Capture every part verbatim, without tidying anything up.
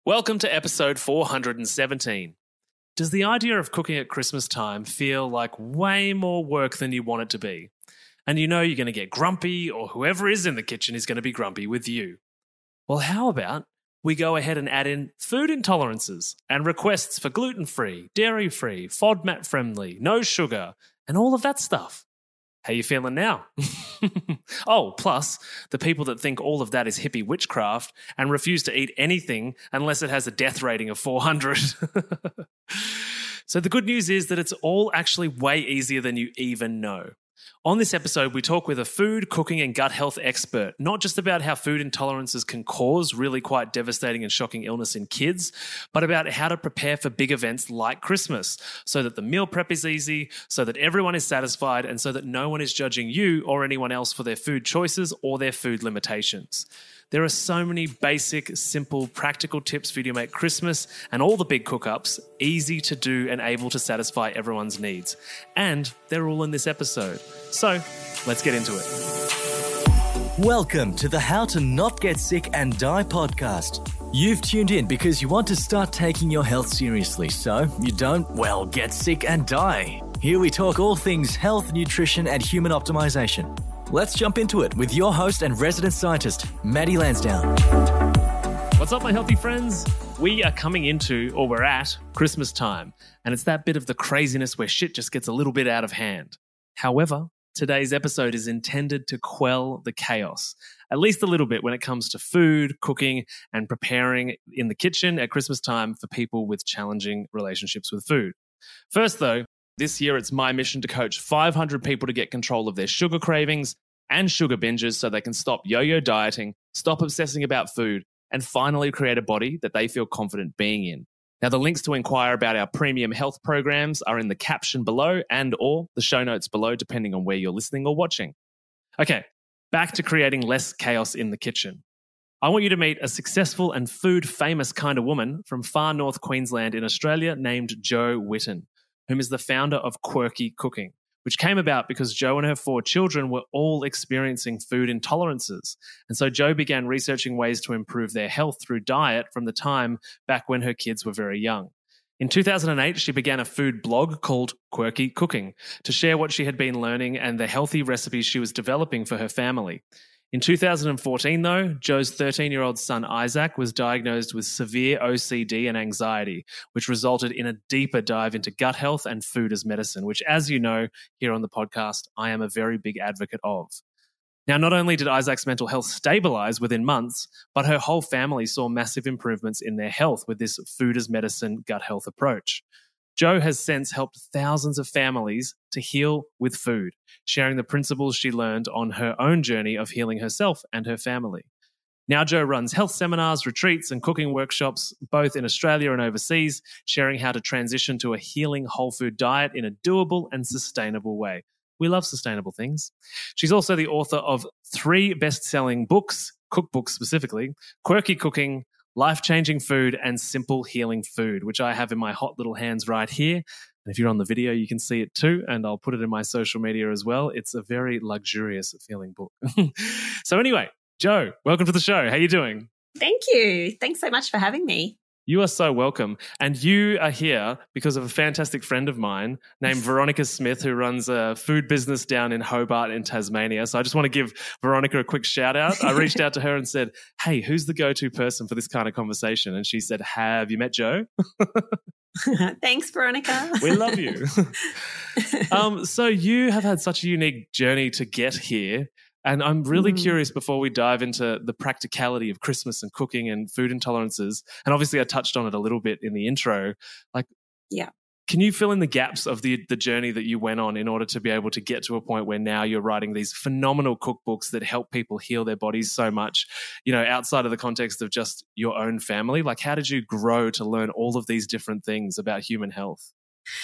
Welcome to episode four hundred seventeen. Does the idea of cooking at Christmas time feel like way more work than you want it to be? And you know you're going to get grumpy, or whoever is in the kitchen is going to be grumpy with you. Well, how about we go ahead and add in food intolerances and requests for gluten-free, dairy-free, FODMAP-friendly, no sugar, and all of that stuff? How you feeling now? Oh, plus, the people that think all of that is hippie witchcraft and refuse to eat anything unless it has a death rating of four hundred. So the good news is that it's all actually way easier than you even know. On this episode, we talk with a food, cooking and gut health expert, not just about how food intolerances can cause really quite devastating and shocking illness in kids, but about how to prepare for big events like Christmas so that the meal prep is easy, so that everyone is satisfied, and so that no one is judging you or anyone else for their food choices or their food limitations. There are so many basic, simple, practical tips for you to make Christmas and all the big cook-ups easy to do and able to satisfy everyone's needs. And they're all in this episode. So, let's get into it. Welcome to the How to Not Get Sick and Die podcast. You've tuned in because you want to start taking your health seriously so you don't, well, get sick and die. Here we talk all things health, nutrition and human optimization. Let's jump into it with your host and resident scientist, Maddie Lansdowne. What's up, my healthy friends? We are coming into, or we're at, Christmas time, and it's that bit of the craziness where shit just gets a little bit out of hand. However, today's episode is intended to quell the chaos, at least a little bit when it comes to food, cooking, and preparing in the kitchen at Christmas time for people with challenging relationships with food. First, though, this year it's my mission to coach five hundred people to get control of their sugar cravings and sugar binges so they can stop yo-yo dieting, stop obsessing about food, and finally create a body that they feel confident being in. Now, the links to inquire about our premium health programs are in the caption below and or the show notes below, depending on where you're listening or watching. Okay, back to creating less chaos in the kitchen. I want you to meet a successful and food-famous kind of woman from far north Queensland in Australia named Jo Whitton, whom is the founder of Quirky Cooking, which came about because Jo and her four children were all experiencing food intolerances. And so Jo began researching ways to improve their health through diet from the time back when her kids were very young. In two thousand eight, she began a food blog called Quirky Cooking to share what she had been learning and the healthy recipes she was developing for her family. In two thousand fourteen, though, Jo's thirteen-year-old son Isaac was diagnosed with severe O C D and anxiety, which resulted in a deeper dive into gut health and food as medicine, which, as you know, here on the podcast, I am a very big advocate of. Now, not only did Isaac's mental health stabilize within months, but her whole family saw massive improvements in their health with this food as medicine gut health approach. Jo has since helped thousands of families to heal with food, sharing the principles she learned on her own journey of healing herself and her family. Now Jo runs health seminars, retreats, and cooking workshops, both in Australia and overseas, sharing how to transition to a healing whole food diet in a doable and sustainable way. We love sustainable things. She's also the author of three best-selling books, cookbooks specifically, Quirky Cooking, Life-Changing Food, and Simple Healing Food, which I have in my hot little hands right here. And if you're on the video, you can see it too, and I'll put it in my social media as well. It's a very luxurious feeling book. So anyway, Jo, welcome to the show. How are you doing? Thank you. Thanks so much for having me. You are so welcome. And you are here because of a fantastic friend of mine named Veronica Smith, who runs a food business down in Hobart in Tasmania. So I just want to give Veronica a quick shout out. I reached out to her and said, hey, who's the go-to person for this kind of conversation? And she said, have you met Jo? Thanks, Veronica. We love you. um, so you have had such a unique journey to get here. And I'm really mm. curious before we dive into the practicality of Christmas and cooking and food intolerances. And obviously I touched on it a little bit in the intro. Like, yeah. Can you fill in the gaps of the the journey that you went on in order to be able to get to a point where now you're writing these phenomenal cookbooks that help people heal their bodies so much, you know, outside of the context of just your own family? Like, how did you grow to learn all of these different things about human health?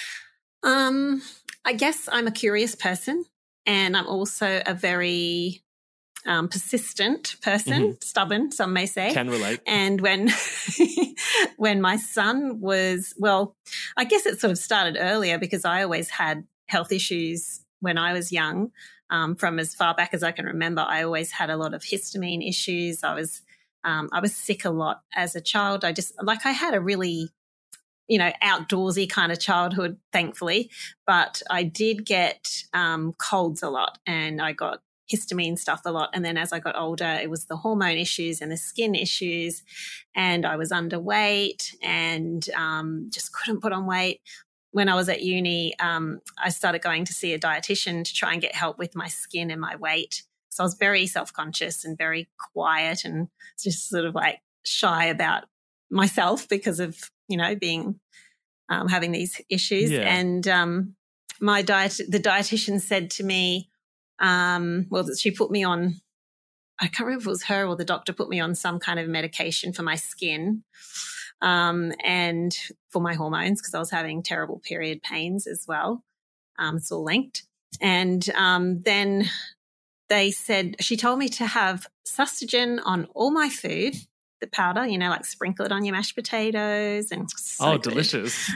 Um, I guess I'm a curious person. And I'm also a very um, persistent person, mm-hmm. stubborn, some may say. Can relate. And when when my son was, well, I guess it sort of started earlier because I always had health issues when I was young. Um, from as far back as I can remember, I always had a lot of histamine issues. I was Um, I was sick a lot as a child. I just, like I had a really, you know, outdoorsy kind of childhood, thankfully, but I did get um, colds a lot and I got histamine stuff a lot. And then as I got older, it was the hormone issues and the skin issues, and I was underweight and um, just couldn't put on weight. When I was at uni, um, I started going to see a dietitian to try and get help with my skin and my weight. So I was very self-conscious and very quiet and just sort of like shy about myself because of, you know, being um, having these issues. Yeah. And um, my diet, the dietitian said to me, um, well, she put me on, I can't remember if it was her or the doctor put me on some kind of medication for my skin um, and for my hormones because I was having terrible period pains as well. Um, it's all linked. And um, then they said, she told me to have Sustagen on all my food, the powder, you know, like sprinkle it on your mashed potatoes. And so oh, good. delicious.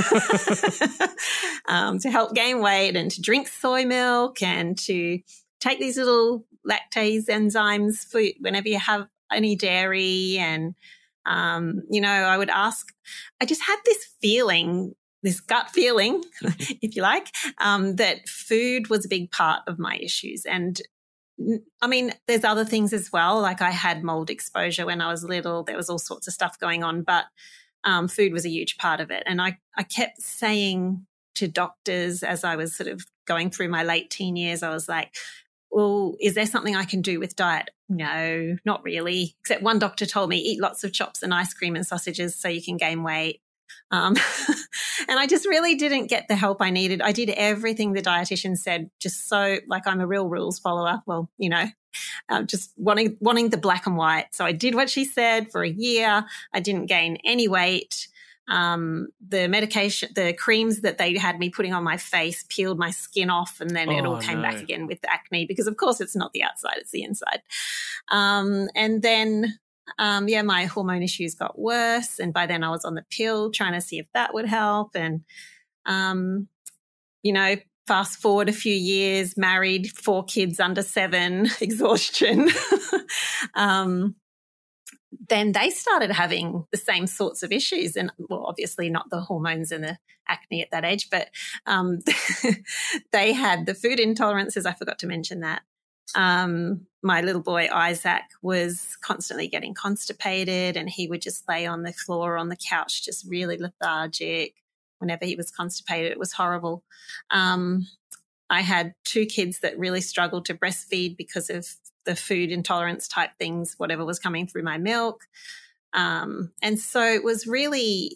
um, to help gain weight and to drink soy milk and to take these little lactase enzymes for whenever you have any dairy. And, um, you know, I would ask, I just had this feeling, this gut feeling, if you like, um, that food was a big part of my issues. And I mean, there's other things as well. Like I had mold exposure when I was little. There was all sorts of stuff going on, but um, food was a huge part of it. And I, I kept saying to doctors as I was sort of going through my late teen years, I was like, well, is there something I can do with diet? No, not really. Except one doctor told me eat lots of chops and ice cream and sausages so you can gain weight. Um, and I just really didn't get the help I needed. I did everything the dietitian said, just so like I'm a real rules follower. Well, you know, uh, just wanting wanting the black and white. So I did what she said for a year. I didn't gain any weight. Um, the medication, the creams that they had me putting on my face peeled my skin off, and then it Oh, all came no. back again with the acne because, of course, it's not the outside, it's the inside. Um, and then Um, yeah, my hormone issues got worse. And by then I was on the pill trying to see if that would help. And, um, you know, fast forward a few years, married, four kids under seven, exhaustion. um, then they started having the same sorts of issues. And, well, obviously not the hormones and the acne at that age, but um, they had the food intolerances. I forgot to mention that. Um, my little boy, Isaac, was constantly getting constipated, and he would just lay on the floor or on the couch, just really lethargic whenever he was constipated. It was horrible. Um, I had two kids that really struggled to breastfeed because of the food intolerance type things, whatever was coming through my milk. Um, and so it was really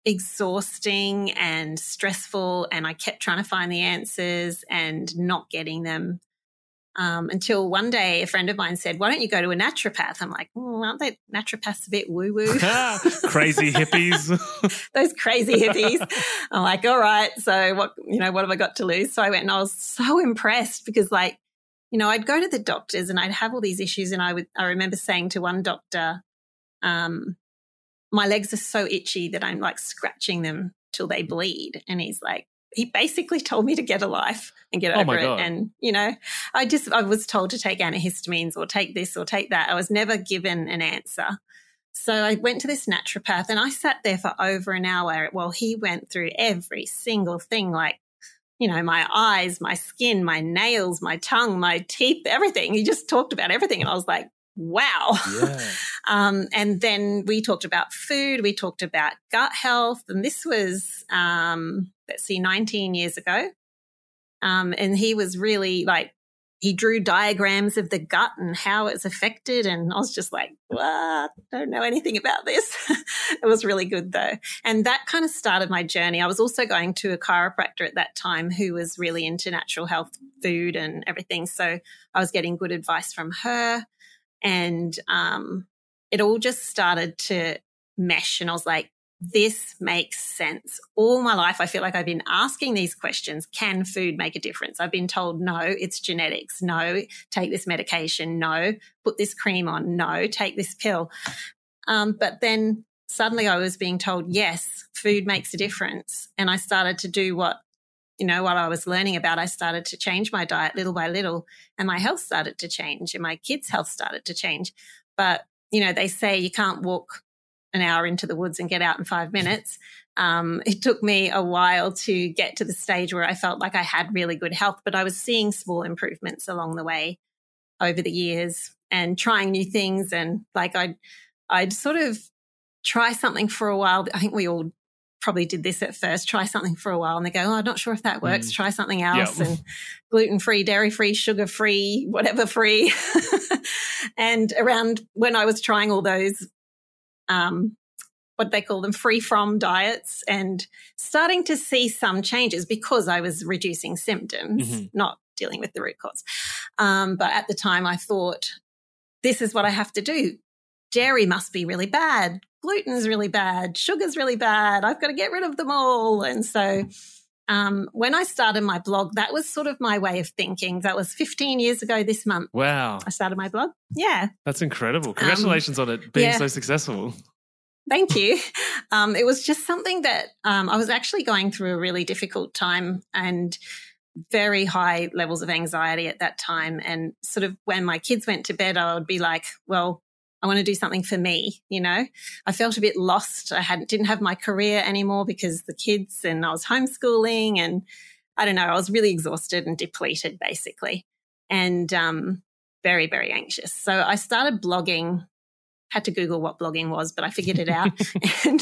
exhausting and stressful, and I kept trying to find the answers and not getting them. Um, until one day a friend of mine said, why don't you go to a naturopath? I'm like, oh, aren't they naturopaths a bit woo-woo? Crazy hippies. Those crazy hippies. I'm like, all right, so what, you know, what have I got to lose? So I went and I was so impressed because, like, you know, I'd go to the doctors and I'd have all these issues, and I would, I remember saying to one doctor, um, my legs are so itchy that I'm like scratching them till they bleed. And he's like, he basically told me to get a life and get Oh, over my it. God. And, you know, I just, I was told to take antihistamines or take this or take that. I was never given an answer. So I went to this naturopath and I sat there for over an hour while he went through every single thing, like, you know, my eyes, my skin, my nails, my tongue, my teeth, everything. He just talked about everything. And I was like, wow. Yeah. um, and then we talked about food. We talked about gut health. And this was, um, let's see, nineteen years ago. Um, and he was really like, he drew diagrams of the gut and how it's affected. And I was just like, what? I don't know anything about this. It was really good though. And that kind of started my journey. I was also going to a chiropractor at that time who was really into natural health food and everything. So I was getting good advice from her. And um, it all just started to mesh. And I was like, this makes sense. All my life, I feel like I've been asking these questions. Can food make a difference? I've been told, no, it's genetics. No, take this medication. No, put this cream on. No, take this pill. Um, but then suddenly I was being told, yes, food makes a difference. And I started to do what, you know, what I was learning about. I started to change my diet little by little, and my health started to change and my kids' health started to change. But you know, they say you can't walk an hour into the woods and get out in five minutes. Um, it took me a while to get to the stage where I felt like I had really good health, but I was seeing small improvements along the way over the years and trying new things. And like I'd, I'd sort of try something for a while. I think we all probably did this at first, try something for a while and they go, oh, I'm not sure if that works. Mm. Try something else. Yep. And gluten-free, dairy-free, sugar-free, whatever free. And around when I was trying all those, um, what they call them, free from diets, and starting to see some changes because I was reducing symptoms, mm-hmm. not dealing with the root cause. Um, but at the time I thought, this is what I have to do. Dairy must be really bad. Gluten's really bad. Sugar's really bad. I've got to get rid of them all. And so um, when I started my blog, that was sort of my way of thinking. That was fifteen years ago this month. Wow. I started my blog. Yeah. That's incredible. Congratulations um, on it being yeah. so successful. Thank you. Um, it was just something that um, I was actually going through a really difficult time and very high levels of anxiety at that time. And sort of when my kids went to bed, I would be like, well, I want to do something for me, you know. I felt a bit lost. I hadn't didn't have my career anymore because the kids, and I was homeschooling, and I don't know, I was really exhausted and depleted basically, and um, very, very anxious. So I started blogging. Had to Google what blogging was, but I figured it out and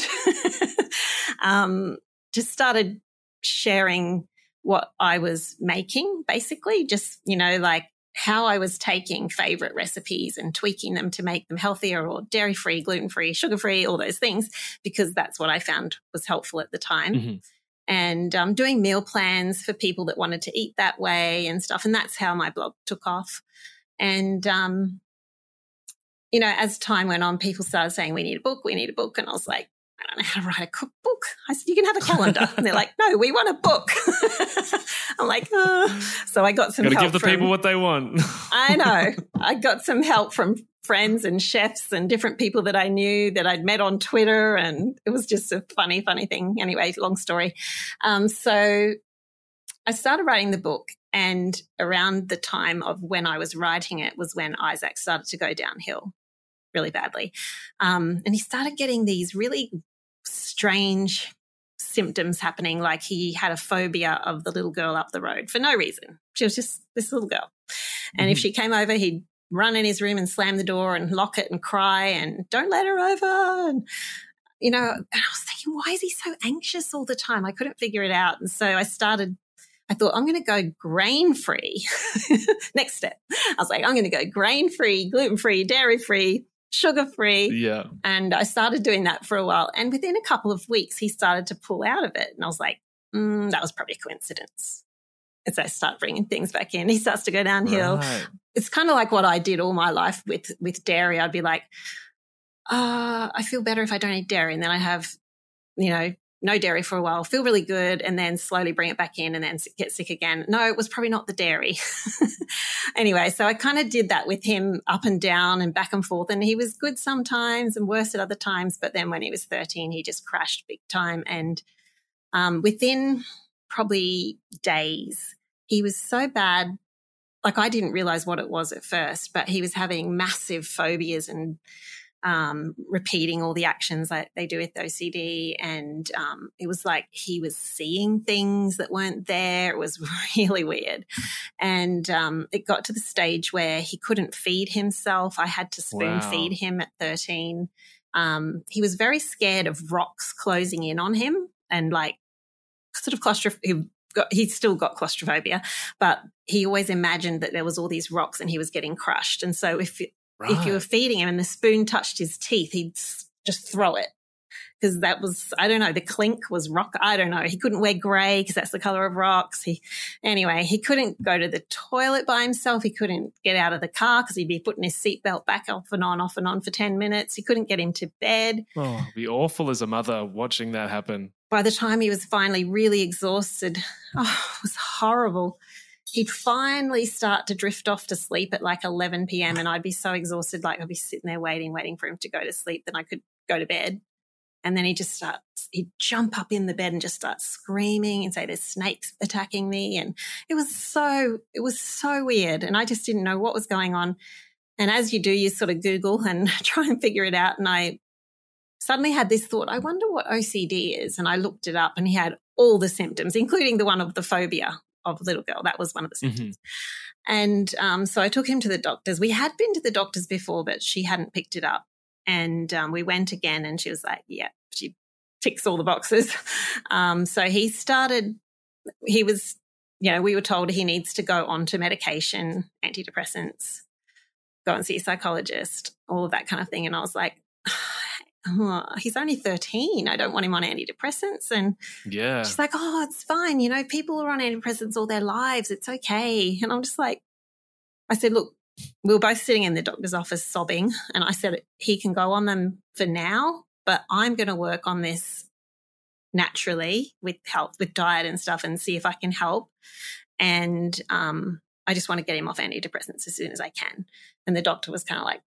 um, just started sharing what I was making, basically, just, you know, like how I was taking favorite recipes and tweaking them to make them healthier or dairy-free, gluten-free, sugar-free, all those things, because that's what I found was helpful at the time. Mm-hmm. And um, doing meal plans for people that wanted to eat that way and stuff. And that's how my blog took off. And, um, you know, as time went on, people started saying, we need a book, we need a book. And I was like, I don't know how to write a cookbook. I said, you can have a calendar. And they're like, no, we want a book. I'm like, oh. So I got some Gotta help. Give the from, people what they want. I know. I got some help from friends and chefs and different people that I knew that I'd met on Twitter. And it was just a funny, funny thing. Anyway, long story. Um, so I started writing the book. And around the time of when I was writing it was when Isaac started to go downhill really badly. Um, and he started getting these really strange symptoms happening, like he had a phobia of the little girl up the road for no reason. She was just this little girl. And mm-hmm. if she came over, he'd run in his room and slam the door and lock it and cry and don't let her over. And, you know, and I was thinking, why is he so anxious all the time? I couldn't figure it out. And so I started I thought, I'm going to go grain-free. Next step. I was like, I'm going to go grain-free, gluten-free, dairy-free, sugar-free. Yeah. And I started doing that for a while. And within a couple of weeks, he started to pull out of it. And I was like, mm, that was probably a coincidence. And so I start bringing things back in. He starts to go downhill. Right. It's kind of like what I did all my life with, with dairy. I'd be like, uh, I feel better if I don't eat dairy. And then I have, you know, no dairy for a while, feel really good, and then slowly bring it back in and then get sick again. No, it was probably not the dairy. Anyway, so I kind of did that with him up and down and back and forth, and he was good sometimes and worse at other times. But then when he was thirteen, he just crashed big time. And um, within probably days, he was so bad. Like I didn't realize what it was at first, but he was having massive phobias and Um, repeating all the actions that they do with O C D. And um, it was like he was seeing things that weren't there. It was really weird. And um, it got to the stage where he couldn't feed himself. I had to spoon wow. feed him at thirteen. Um, he was very scared of rocks closing in on him and like sort of claustrophobic. He's still got claustrophobia, but he always imagined that there was all these rocks and he was getting crushed. And so if it, Right. If you were feeding him and the spoon touched his teeth, he'd just throw it because that was, I don't know, the clink was rock. I don't know. He couldn't wear grey because that's the colour of rocks. He, anyway, he couldn't go to the toilet by himself. He couldn't get out of the car because he'd be putting his seatbelt back off and on, off and on for ten minutes. He couldn't get him to bed. Oh, it'd be awful as a mother watching that happen. By the time he was finally really exhausted, oh, it was horrible. He'd finally start to drift off to sleep at like eleven p.m. and I'd be so exhausted, like I'd be sitting there waiting, waiting for him to go to sleep, then I could go to bed. And then he'd just start, he'd jump up in the bed and just start screaming and say, there's snakes attacking me. And it was so, it was so weird. And I just didn't know what was going on. And as you do, you sort of Google and try and figure it out. And I suddenly had this thought, I wonder what O C D is. And I looked it up, and he had all the symptoms, including the one of the phobia of a little girl. That was one of the symptoms. Mm-hmm. And um, so I took him to the doctors. We had been to the doctors before, but she hadn't picked it up. And um, we went again, and she was like, yeah, she ticks all the boxes. Um, so he started, he was, you know, we were told he needs to go on to medication, antidepressants, go and see a psychologist, all of that kind of thing. And I was like, oh, he's only thirteen. I don't want him on antidepressants. And yeah, she's like, oh, it's fine. You know, people are on antidepressants all their lives. It's okay. And I'm just like, I said, look, we were both sitting in the doctor's office sobbing. And I said, he can go on them for now, but I'm going to work on this naturally with health, with diet and stuff, and see if I can help. And um, I just want to get him off antidepressants as soon as I can. And the doctor was kind of like,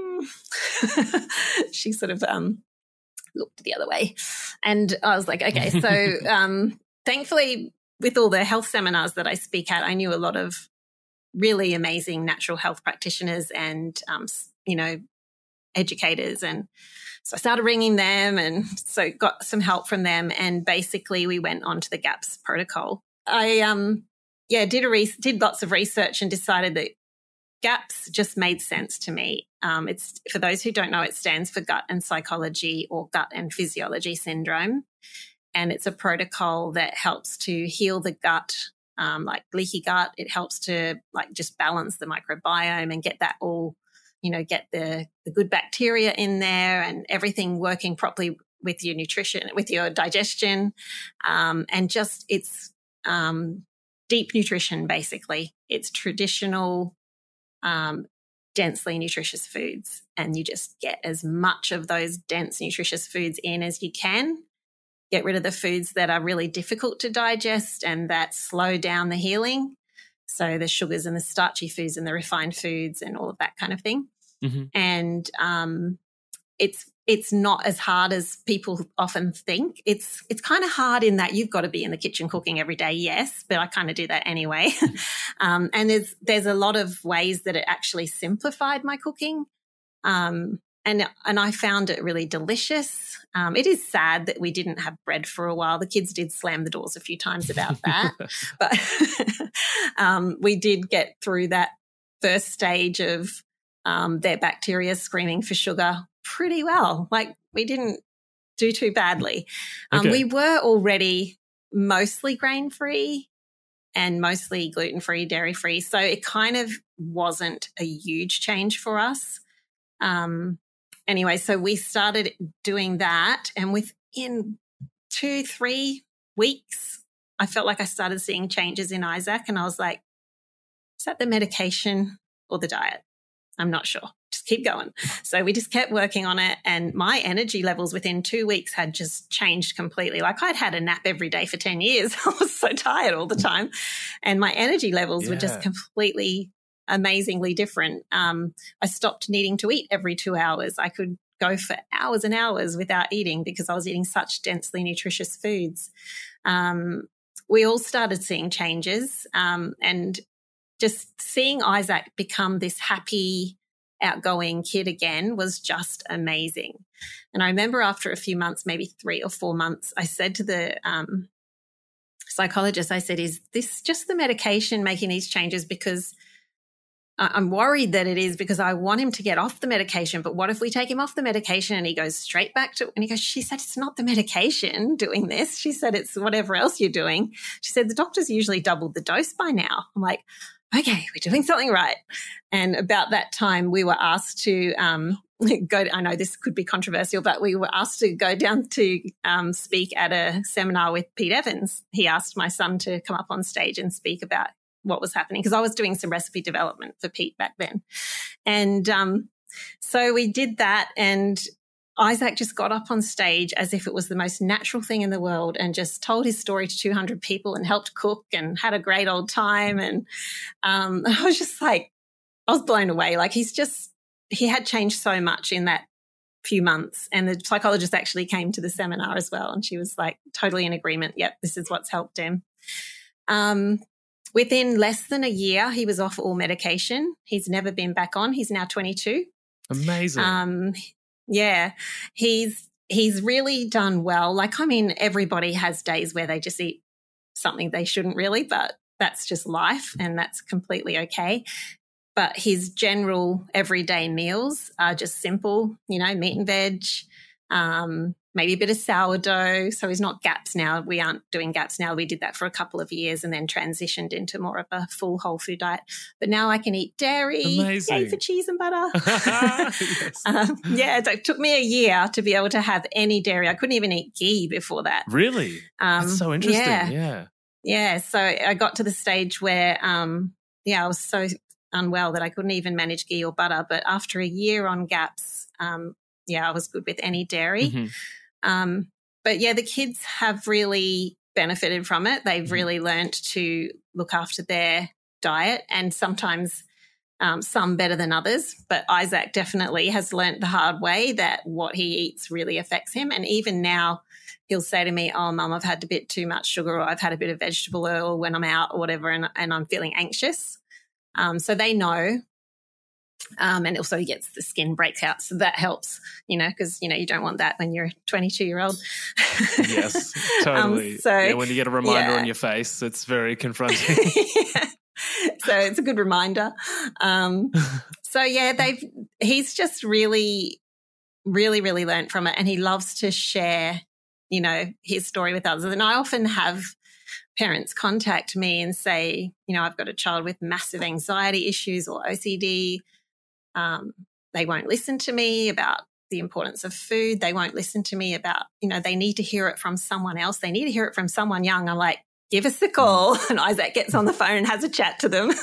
mm. She sort of um, looked the other way. And I was like, okay. So um, thankfully, with all the health seminars that I speak at, I knew a lot of really amazing natural health practitioners and, um, you know, educators. And so I started ringing them, and so got some help from them. And basically we went on to the GAPS protocol. I, um, yeah, did a re- did lots of research and decided that GAPS just made sense to me. Um, it's, for those who don't know, it stands for Gut and Psychology or Gut and Physiology Syndrome. And it's a protocol that helps to heal the gut, um, like leaky gut. It helps to like just balance the microbiome and get that all, you know, get the, the good bacteria in there and everything working properly with your nutrition, with your digestion. Um, and just it's um, deep nutrition, basically. It's traditional, um, densely nutritious foods. And you just get as much of those dense nutritious foods in as you can. Get rid of the foods that are really difficult to digest and that slow down the healing. So the sugars and the starchy foods and the refined foods and all of that kind of thing. Mm-hmm. And um, it's it's not as hard as people often think. It's it's kind of hard in that you've got to be in the kitchen cooking every day, yes, but I kind of do that anyway. um, and there's there's a lot of ways that it actually simplified my cooking. Um, and and I found it really delicious. Um, it is sad that we didn't have bread for a while. The kids did slam the doors a few times about that, but um, we did get through that first stage of um, their bacteria screaming for sugar pretty well. Like we didn't do too badly. Um, okay. We were already mostly grain-free and mostly gluten-free, dairy-free, so it kind of wasn't a huge change for us. Um, anyway, so we started doing that, and within two, three weeks, I felt like I started seeing changes in Isaac, and I was like, is that the medication or the diet? I'm not sure. Just keep going. So we just kept working on it, and my energy levels within two weeks had just changed completely. Like I'd had a nap every day for ten years. I was so tired all the time, and my energy levels yeah. were just completely amazingly different. Um, I stopped needing to eat every two hours. I could go for hours and hours without eating because I was eating such densely nutritious foods. Um, we all started seeing changes, um, and just seeing Isaac become this happy, outgoing kid again was just amazing. And I remember after a few months, maybe three or four months, I said to the um, psychologist, I said, is this just the medication making these changes? Because I'm worried that it is, because I want him to get off the medication. But what if we take him off the medication and he goes straight back to, and he goes, she said, it's not the medication doing this. She said, it's whatever else you're doing. She said, the doctor's usually doubled the dose by now. I'm like, okay, we're doing something right. And about that time we were asked to um, go, I know this could be controversial, but we were asked to go down to um, speak at a seminar with Pete Evans. He asked my son to come up on stage and speak about what was happening, because I was doing some recipe development for Pete back then. And um, so we did that, and Isaac just got up on stage as if it was the most natural thing in the world and just told his story to two hundred people and helped cook and had a great old time. And um, I was just like, I was blown away. Like he's just, he had changed so much in that few months. And the psychologist actually came to the seminar as well, and she was like totally in agreement. Yep, this is what's helped him. Um, within less than a year, he was off all medication. He's never been back on. He's now twenty-two. Amazing. Um, yeah, he's he's really done well. Like, I mean, everybody has days where they just eat something they shouldn't really, but that's just life and that's completely okay. But his general everyday meals are just simple, you know, meat and veg, um, maybe a bit of sourdough. So he's not GAPS now. We aren't doing GAPS now. We did that for a couple of years and then transitioned into more of a full whole food diet. But now I can eat dairy. Amazing. Yay for cheese and butter. Yes. um, yeah, it took me a year to be able to have any dairy. I couldn't even eat ghee before that. Really? Um, That's so interesting. Yeah. Yeah. Yeah. So I got to the stage where, um, yeah, I was so unwell that I couldn't even manage ghee or butter. But after a year on GAPS, um, yeah, I was good with any dairy. Mm-hmm. Um, but yeah, the kids have really benefited from it. They've Mhm. really learnt to look after their diet, and sometimes um, some better than others. But Isaac definitely has learnt the hard way that what he eats really affects him. And even now he'll say to me, oh, Mum, I've had a bit too much sugar, or I've had a bit of vegetable oil when I'm out or whatever, and, and I'm feeling anxious. Um, so they know. Um, and also he gets the skin breakouts. So that helps, you know, because, you know, you don't want that when you're a twenty-two-year-old. Yes, totally. um, so, yeah, when you get a reminder yeah. on your face, it's very confronting. yeah. So it's a good reminder. Um, so, yeah, they've he's just really, really, really learnt from it, and he loves to share, you know, his story with others. And I often have parents contact me and say, you know, I've got a child with massive anxiety issues or O C D. Um, they won't listen to me about the importance of food. They won't listen to me about, you know, they need to hear it from someone else. They need to hear it from someone young. I'm like, give us a call. And Isaac gets on the phone and has a chat to them.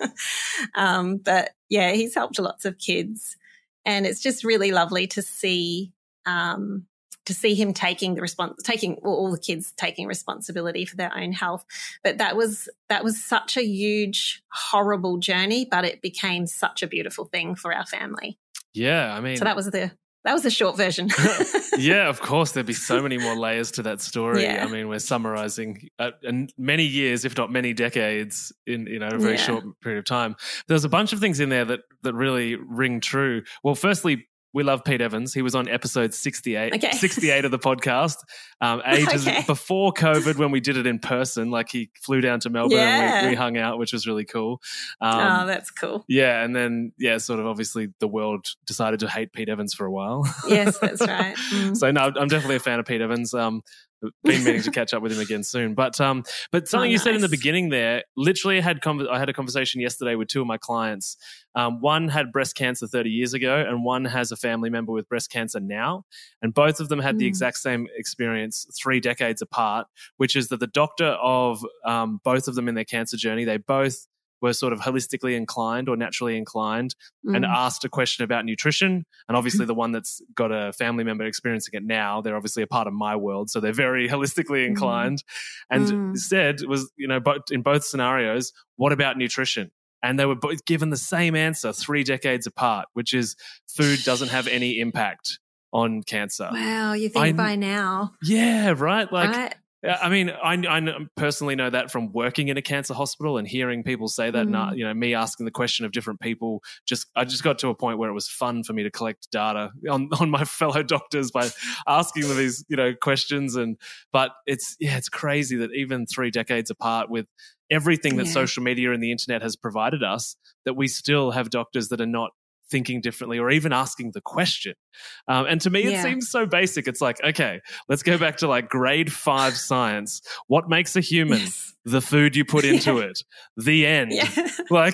um, but, yeah, he's helped lots of kids. And it's just really lovely to see um, to see him taking the respons- taking well, all the kids taking responsibility for their own health. But that was that was such a huge, horrible journey, but it became such a beautiful thing for our family. Yeah, I mean, so that was the that was the short version. Yeah, of course, there'd be so many more layers to that story. Yeah. I mean, we're summarizing uh, and many years, if not many decades, in you know a very Yeah. short period of time. There's a bunch of things in there that that really ring true. Well, firstly, we love Pete Evans. He was on episode sixty-eight, Okay. sixty-eight of the podcast, um, ages Okay. before COVID when we did it in person. Like he flew down to Melbourne and Yeah. we, we hung out, which was really cool. Um, oh, that's cool. yeah, and then, yeah, sort of obviously the world decided to hate Pete Evans for a while. Yes, that's right. Mm. So, no, I'm definitely a fan of Pete Evans. Um, been meaning to catch up with him again soon. But um, but something Oh, you said in the nice. beginning there, literally I had, con- I had a conversation yesterday with two of my clients. Um, one had breast cancer thirty years ago and one has a family member with breast cancer now. And both of them had the Mm. exact same experience three decades apart, which is that the doctor of um, both of them in their cancer journey, they both were sort of holistically inclined or naturally inclined and Mm. asked a question about nutrition. And obviously the one that's got a family member experiencing it now, they're obviously a part of my world. So they're very holistically inclined and Mm. said was, you know, both, in both scenarios, what about nutrition? And they were both given the same answer three decades apart, which is food doesn't have any impact on cancer. Wow, you think I- by now, Yeah, right? Like, right? yeah, I mean, I, I kn- personally know that from working in a cancer hospital and hearing people say that. Mm. And, you know, me asking the question of different people. Just, I just got to a point where it was fun for me to collect data on, on my fellow doctors by asking them these, you know, questions. And but it's yeah, it's crazy that even three decades apart, with everything that Yeah. social media and the internet has provided us, that we still have doctors that are not thinking differently or even asking the question. Um, and to me, it Yeah. seems so basic. It's like, okay, let's go back to like grade five science. What makes a human? Yes. The food you put into Yeah. it. The end. Yeah. Like,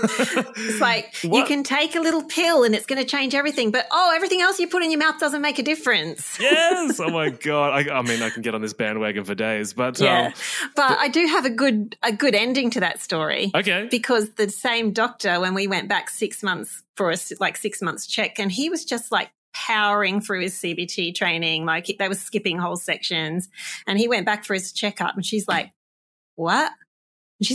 It's like you What? can take a little pill and it's going to change everything, but oh, everything else you put in your mouth doesn't make a difference. Yes. Oh my God. I, I mean, I can get on this bandwagon for days, but Yeah, um, but I do have a good a good ending to that story. okay. Because the same doctor, when we went back six months for a s- like six months check, and he was just like powering through his C B T training, like he- they were skipping whole sections, and he went back for his checkup, and she's like, "What?" And she's like,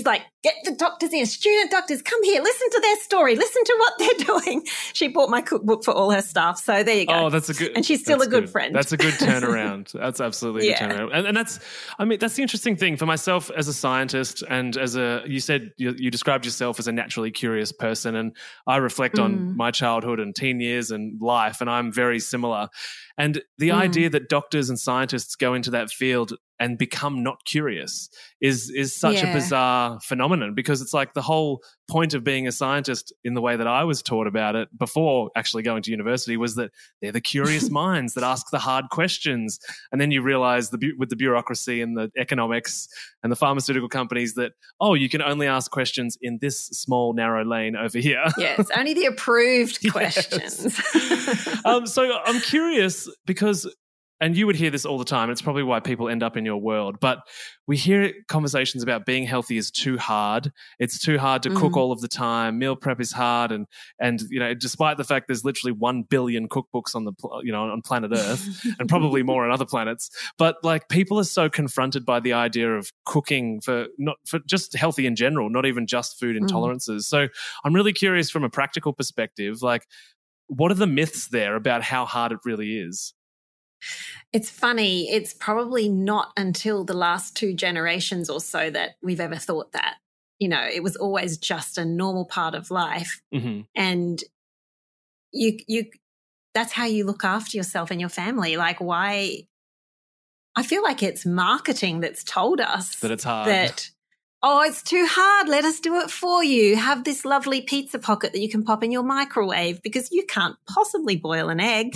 get the doctors in, student doctors, come here, listen to their story, listen to what they're doing. She bought my cookbook for all her staff. So there you go. Oh, that's a good, and she's still a good, good friend. That's a good turnaround. That's absolutely yeah. a good turnaround. And, and that's, I mean, that's the interesting thing for myself as a scientist and as a, you said, you, you described yourself as a naturally curious person. And I reflect mm. on my childhood and teen years and life, and I'm very similar. And the mm. idea that doctors and scientists go into that field and become not curious is is such yeah. a bizarre phenomenon, because it's like the whole point of being a scientist in the way that I was taught about it before actually going to university was that they're the curious minds that ask the hard questions. And then you realize the, with the bureaucracy and the economics and the pharmaceutical companies that, oh, you can only ask questions in this small narrow lane over here. Yeah, it's only the approved questions. um, so I'm curious because, and you would hear this all the time, it's probably why people end up in your world, but we hear conversations about being healthy is too hard. It's too hard to mm. cook all of the time. Meal prep is hard. And, and, you know, despite the fact there's literally one billion cookbooks on the, you know, on planet Earth and probably more on other planets, but like people are so confronted by the idea of cooking for not for just healthy in general, not even just food intolerances. Mm. So I'm really curious from a practical perspective, like what are the myths there about how hard it really is? It's funny. It's probably not until the last two generations or so that we've ever thought that. You know, it was always just a normal part of life. Mm-hmm. And you, you, that's how you look after yourself and your family. Like, why? I feel like it's marketing that's told us that it's hard. That, oh, it's too hard. Let us do it for you. Have this lovely pizza pocket that you can pop in your microwave because you can't possibly boil an egg.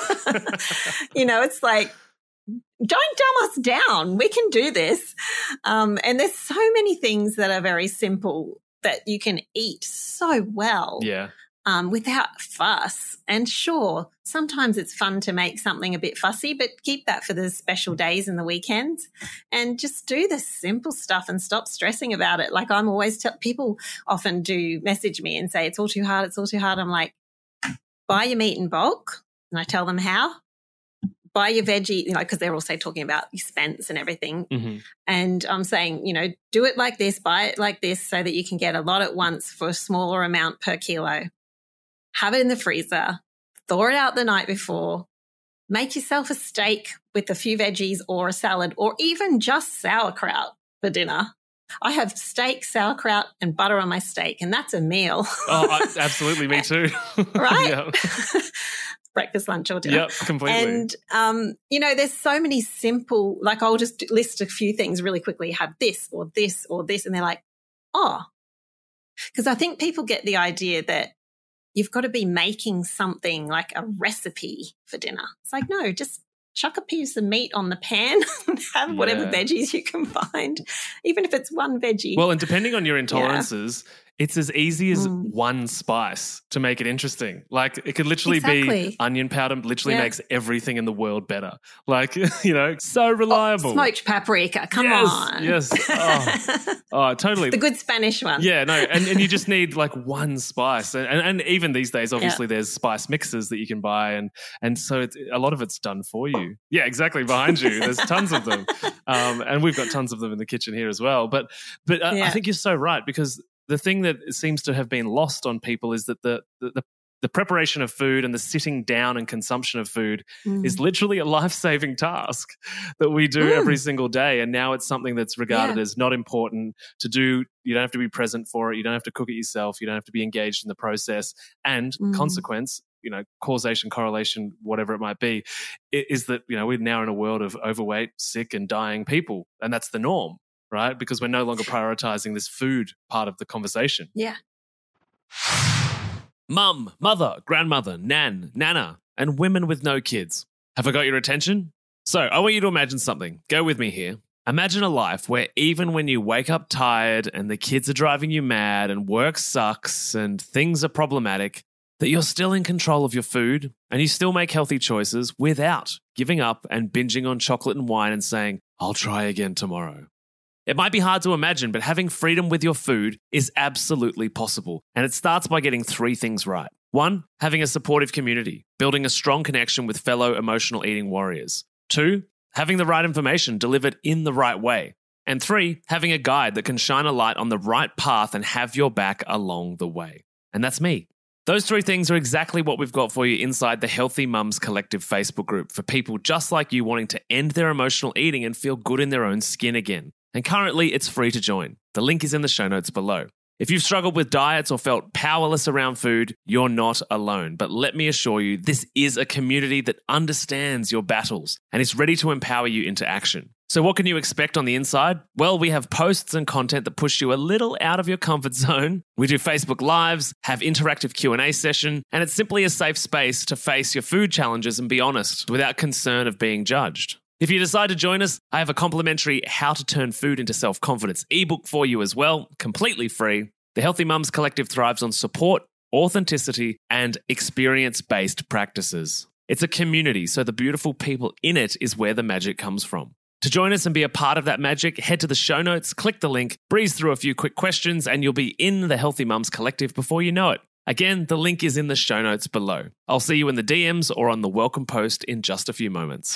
You know, it's like, don't dumb us down. We can do this. Um, and there's so many things that are very simple that you can eat so well. Yeah. Um, without fuss. And sure, sometimes it's fun to make something a bit fussy, but keep that for the special days and the weekends and just do the simple stuff and stop stressing about it. Like I'm always tell people often do message me and say, it's all too hard, it's all too hard. I'm like, buy your meat in bulk. And I tell them how. Buy your veggie, you know, because they're also talking about expense and everything. Mm-hmm. And I'm saying, you know, do it like this, buy it like this so that you can get a lot at once for a smaller amount per kilo. Have it in the freezer, thaw it out the night before, make yourself a steak with a few veggies or a salad or even just sauerkraut for dinner. I have steak, sauerkraut and butter on my steak, and that's a meal. Oh, I, absolutely. Me too. Right? Breakfast, lunch or dinner. Yep, completely. And, um, you know, there's so many simple, like I'll just list a few things really quickly, have this or this or this, and they're like, oh, because I think people get the idea that you've got to be making something like a recipe for dinner. It's like, no, just chuck a piece of meat on the pan and have whatever yeah. veggies you can find, even if it's one veggie. Well, and depending on your intolerances, yeah. it's as easy as mm. one spice to make it interesting. Like it could literally exactly. be onion powder literally yeah. makes everything in the world better. Like, you know, so reliable. Oh, smoked paprika, come yes, on. Yes, oh, oh, totally. The good Spanish one. Yeah, no, and, and you just need like one spice. And, and, and even these days, obviously yeah. there's spice mixes that you can buy. And and so it's, a lot of it's done for you. Yeah, exactly, behind you. There's tons of them. Um, and we've got tons of them in the kitchen here as well. But, but uh, yeah. I think you're so right, because the thing that seems to have been lost on people is that the the, the preparation of food and the sitting down and consumption of food mm. is literally a life-saving task that we do mm. every single day. And now it's something that's regarded yeah. as not important to do. You don't have to be present for it. You don't have to cook it yourself. You don't have to be engaged in the process. And mm. consequence, you know, causation, correlation, whatever it might be, is that, you know, we're now in a world of overweight, sick and dying people. And that's the norm. Right? Because we're no longer prioritizing this food part of the conversation. Yeah. Mum, mother, grandmother, nan, nana, and women with no kids. Have I got your attention? So I want you to imagine something. Go with me here. Imagine a life where even when you wake up tired and the kids are driving you mad and work sucks and things are problematic, that you're still in control of your food and you still make healthy choices without giving up and binging on chocolate and wine and saying, I'll try again tomorrow. It might be hard to imagine, but having freedom with your food is absolutely possible. And it starts by getting three things right. One, having a supportive community, building a strong connection with fellow emotional eating warriors. Two, having the right information delivered in the right way. And three, having a guide that can shine a light on the right path and have your back along the way. And that's me. Those three things are exactly what we've got for you inside the Healthy Mums Collective Facebook group for people just like you wanting to end their emotional eating and feel good in their own skin again. And currently, it's free to join. The link is in the show notes below. If you've struggled with diets or felt powerless around food, you're not alone. But let me assure you, this is a community that understands your battles and is ready to empower you into action. So what can you expect on the inside? Well, we have posts and content that push you a little out of your comfort zone. We do Facebook Lives, have interactive Q and A session, and it's simply a safe space to face your food challenges and be honest without concern of being judged. If you decide to join us, I have a complimentary How to Turn Food into Self-Confidence ebook for you as well, completely free. The Healthy Mums Collective thrives on support, authenticity, and experience-based practices. It's a community, so the beautiful people in it is where the magic comes from. To join us and be a part of that magic, head to the show notes, click the link, breeze through a few quick questions, and you'll be in the Healthy Mums Collective before you know it. Again, the link is in the show notes below. I'll see you in the D Ms or on the welcome post in just a few moments.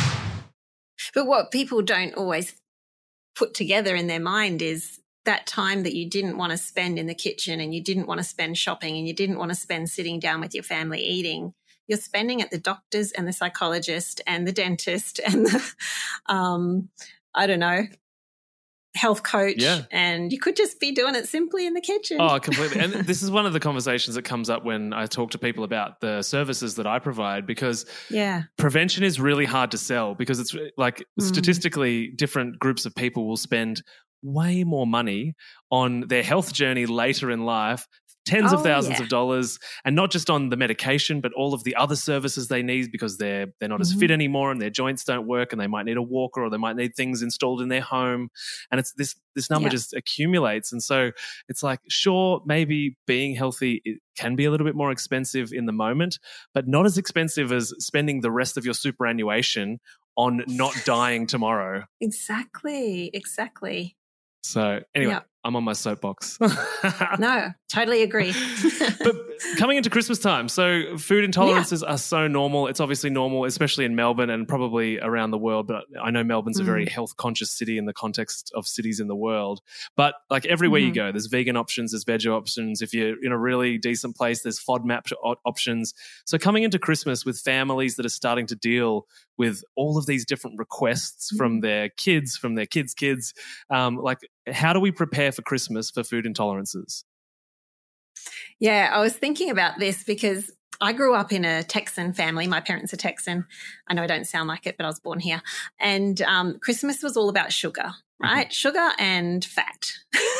But what people don't always put together in their mind is that time that you didn't want to spend in the kitchen and you didn't want to spend shopping and you didn't want to spend sitting down with your family eating, you're spending at the doctors and the psychologist and the dentist and the, um, I don't know, health coach. Yeah. And you could just be doing it simply in the kitchen. Oh, completely. And this is one of the conversations that comes up when I talk to people about the services that I provide, because yeah, prevention is really hard to sell because it's like Mm. statistically different groups of people will spend way more money on their health journey later in life, tens Oh, of thousands yeah. of dollars, and not just on the medication, but all of the other services they need because they're they're not as Mhm. fit anymore and their joints don't work and they might need a walker or they might need things installed in their home. And it's this this number Yeah. just accumulates. And so it's like, sure, maybe being healthy it can be a little bit more expensive in the moment, but not as expensive as spending the rest of your superannuation on not dying tomorrow. Exactly, exactly. So anyway, Yeah. I'm on my soapbox. No, totally agree. But coming into Christmas time, so food intolerances are so normal. It's obviously normal, especially in Melbourne and probably around the world. But I know Melbourne's a very Mm. health conscious city in the context of cities in the world. But like everywhere you Mhm. go, there's vegan options, there's veg options. If you're in a really decent place, there's FODMAP op- options. So coming into Christmas with families that are starting to deal with all of these different requests from their kids, from their kids' kids, um, like how do we prepare for Christmas for food intolerances? Yeah, I was thinking about this because I grew up in a Texan family. My parents are Texan. I know I don't sound like it, but I was born here. And um, Christmas was all about sugar, right? Mm-hmm. Sugar and fat.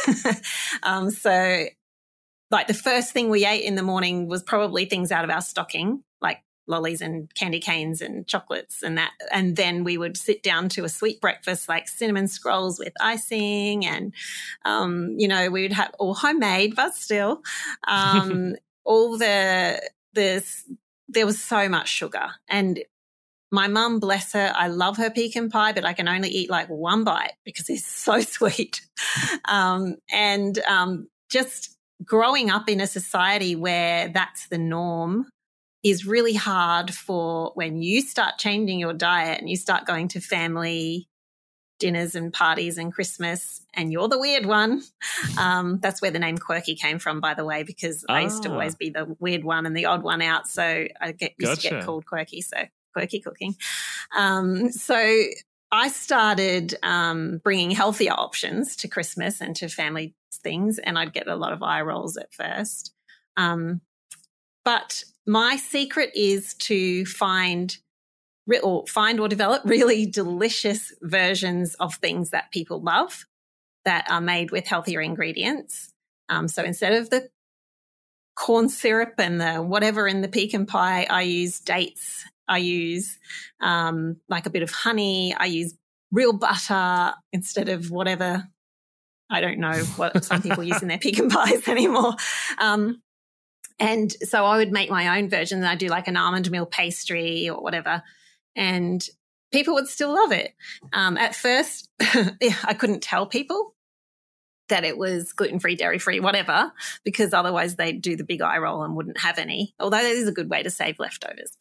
um, so like the first thing we ate in the morning was probably things out of our stocking, like lollies and candy canes and chocolates and that. And then we would sit down to a sweet breakfast like cinnamon scrolls with icing and, um, you know, we would have all homemade, but still um, all the, this, there was so much sugar. And my mum, bless her, I love her pecan pie, but I can only eat like one bite because it's so sweet. um, and um, just growing up in a society where that's the norm is really hard for when you start changing your diet and you start going to family dinners and parties and Christmas and you're the weird one. Um, that's where the name Quirky came from, by the way, because ah. I used to always be the weird one and the odd one out. So I get, used gotcha. to get called Quirky, so Quirky cooking. Um, so I started um, bringing healthier options to Christmas and to family things, and I'd get a lot of eye rolls at first. Um, but my secret is to find or find or develop really delicious versions of things that people love that are made with healthier ingredients. Um, so instead of the corn syrup and the whatever in the pecan pie, I use dates. I use um, like a bit of honey. I use real butter instead of whatever. I don't know what some people use in their pecan pies anymore. Um, and so I would make my own version. I do like an almond meal pastry or whatever, and people would still love it. Um, at first, I couldn't tell people that it was gluten-free, dairy-free, whatever, because otherwise they'd do the big eye roll and wouldn't have any, although that is a good way to save leftovers.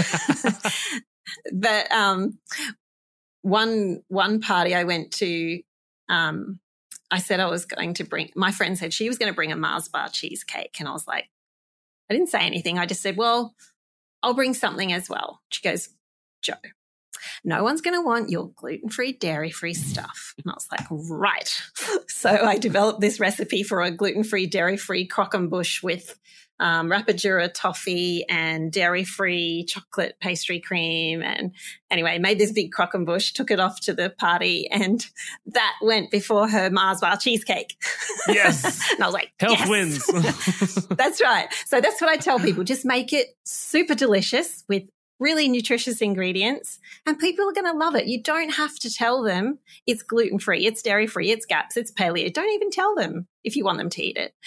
But, but um, one one party I went to, um, I said I was going to bring, my friend said she was going to bring a Mars bar cheesecake. And I was like, I didn't say anything. I just said, well, I'll bring something as well. She goes, Jo, no one's going to want your gluten-free, dairy-free stuff. And I was like, right. So I developed this recipe for a gluten-free, dairy-free croquembouche with um, Rapadura toffee and dairy-free chocolate pastry cream. And anyway, made this big croquembouche, took it off to the party, and that went before her Mars bar cheesecake. Yes. And I was like, health yes. wins. That's right. So that's what I tell people. Just make it super delicious with really nutritious ingredients, and people are going to love it. You don't have to tell them it's gluten-free, it's dairy-free, it's GAPS, it's paleo. Don't even tell them if you want them to eat it.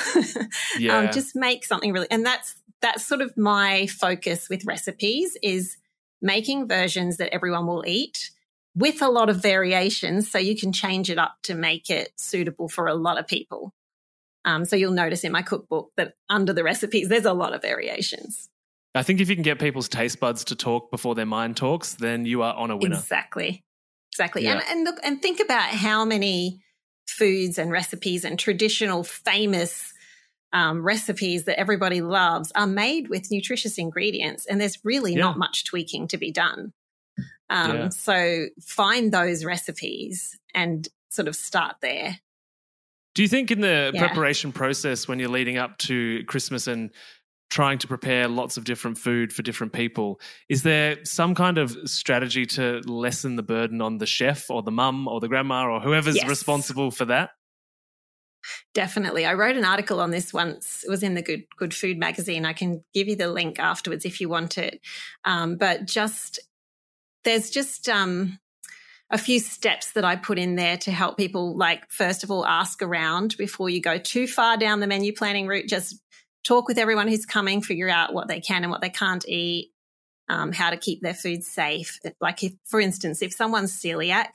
Yeah. um, just make something really, and that's that's sort of my focus with recipes, is making versions that everyone will eat with a lot of variations, so you can change it up to make it suitable for a lot of people. Um, so you'll notice in my cookbook that under the recipes, there's a lot of variations. I think if you can get people's taste buds to talk before their mind talks, then you are on a winner. Exactly. Exactly. Yeah. And, and look, and think about how many foods and recipes and traditional famous um, recipes that everybody loves are made with nutritious ingredients, and there's really Yeah. not much tweaking to be done. Um, Yeah. So find those recipes and sort of start there. Do you think in the Yeah. preparation process when you're leading up to Christmas and trying to prepare lots of different food for different people, is there some kind of strategy to lessen the burden on the chef or the mum or the grandma or whoever's Yes. responsible for that? Definitely. I wrote an article on this once. It was in the Good Good Food magazine. I can give you the link afterwards if you want it. Um, but just there's just um, a few steps that I put in there to help people, like, first of all, ask around before you go too far down the menu planning route. Just talk with everyone who's coming, figure out what they can and what they can't eat, um, how to keep their food safe. Like, if, for instance, if someone's celiac,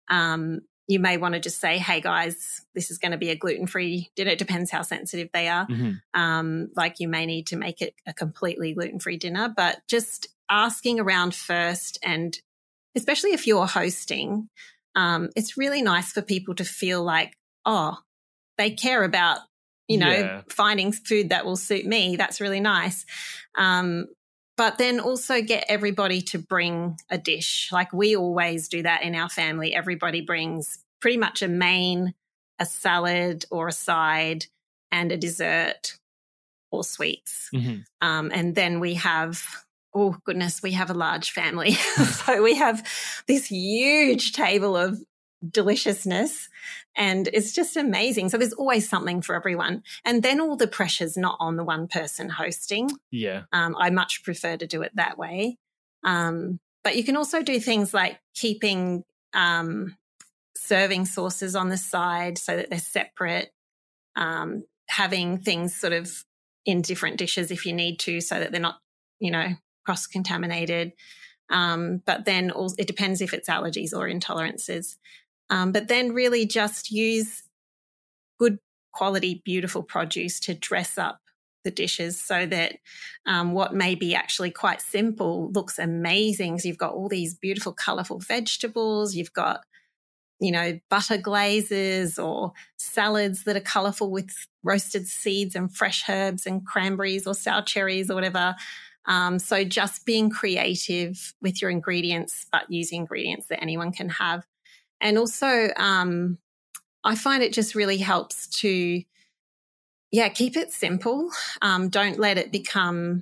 um, you may want to just say, hey, guys, this is going to be a gluten-free dinner. It depends how sensitive they are. Mm-hmm. Um, like, you may need to make it a completely gluten-free dinner, but just asking around first, and especially if you're hosting, um, it's really nice for people to feel like, oh, they care about, you know, Yeah. finding food that will suit me. That's really nice. Um, but then also get everybody to bring a dish. Like, we always do that in our family. Everybody brings pretty much a main, a salad or a side, and a dessert or sweets. Mm-hmm. Um, and then we have, oh goodness, we have a large family. So we have this huge table of deliciousness, and it's just amazing. So there's always something for everyone. And then all the pressure's not on the one person hosting. Yeah. Um, I much prefer to do it that way. Um, but you can also do things like keeping um, serving sauces on the side so that they're separate, um, having things sort of in different dishes if you need to, so that they're not, you know, cross-contaminated. Um, but then also, it depends if it's allergies or intolerances. Um, but then really just use good quality, beautiful produce to dress up the dishes, so that um, what may be actually quite simple looks amazing. So you've got all these beautiful, colourful vegetables. You've got, you know, butter glazes or salads that are colourful with roasted seeds and fresh herbs and cranberries or sour cherries or whatever. Um, so just being creative with your ingredients, but using ingredients that anyone can have. And also, um, I find it just really helps to, yeah, keep it simple. Um, don't let it become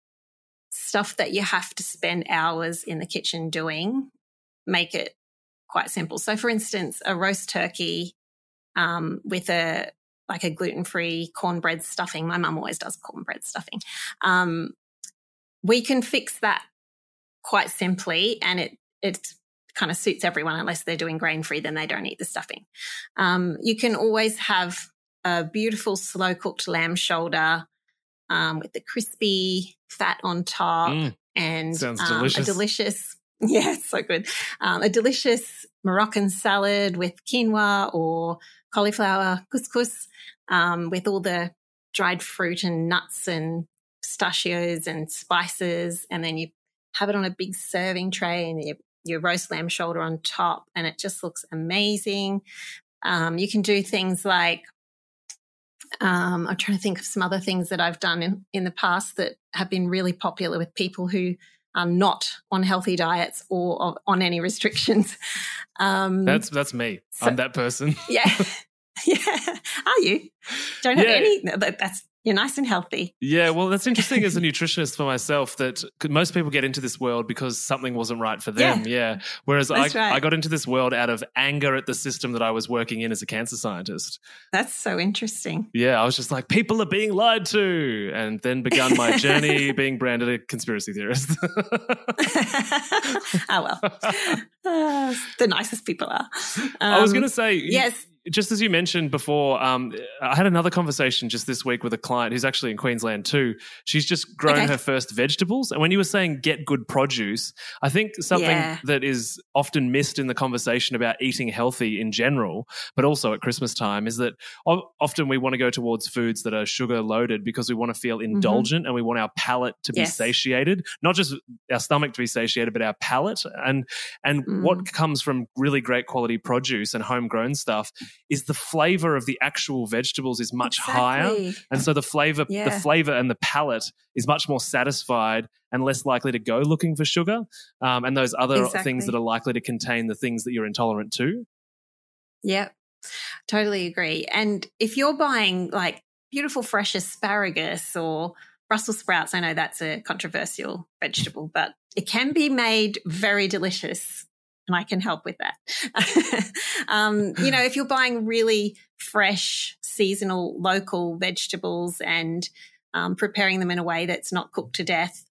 stuff that you have to spend hours in the kitchen doing. Make it quite simple. So, for instance, a roast turkey um, with a like a gluten-free cornbread stuffing. My mum always does cornbread stuffing. Um, we can fix that quite simply, and it it's kind of suits everyone. Unless they're doing grain-free, then they don't eat the stuffing. Um, you can always have a beautiful slow-cooked lamb shoulder um, with the crispy fat on top, Mm, and sounds um, delicious. a delicious, yeah, it's so good. Um, a delicious Moroccan salad with quinoa or cauliflower couscous um, with all the dried fruit and nuts and pistachios and spices, and then you have it on a big serving tray and you your roast lamb shoulder on top, and it just looks amazing. Um, you can do things like, um, I'm trying to think of some other things that I've done in, in the past that have been really popular with people who are not on healthy diets or on any restrictions. Um, that's that's me. So, I'm that person. Yeah. Yeah. Are you? Don't have yeah. any? That's You're nice and healthy. Yeah, well, that's interesting as a nutritionist for myself that most people get into this world because something wasn't right for them. Yeah. yeah. Whereas I, right. I got into this world out of anger at the system that I was working in as a cancer scientist. That's so interesting. Yeah, I was just like, people are being lied to, and then begun my journey being branded a conspiracy theorist. Oh, well. Uh, the nicest people are. Um, I was going to say, yes. Just as you mentioned before, um, I had another conversation just this week with a client who's actually in Queensland too. She's just grown okay. her first vegetables. And when you were saying get good produce, I think something yeah. that is often missed in the conversation about eating healthy in general, but also at Christmas time, is that often we want to go towards foods that are sugar loaded because we want to feel indulgent mm-hmm. and we want our palate to be yes. satiated, not just our stomach to be satiated, but our palate. And, and mm. what comes from really great quality produce and homegrown stuff is the flavor of the actual vegetables is much exactly. higher. And so the flavor, yeah. the flavor and the palate is much more satisfied and less likely to go looking for sugar um, and those other exactly. things that are likely to contain the things that you're intolerant to. Yeah, totally agree. And if you're buying like beautiful fresh asparagus or Brussels sprouts, I know that's a controversial vegetable, but it can be made very delicious. And I can help with that. um, you know, if you're buying really fresh, seasonal, local vegetables and um, preparing them in a way that's not cooked to death,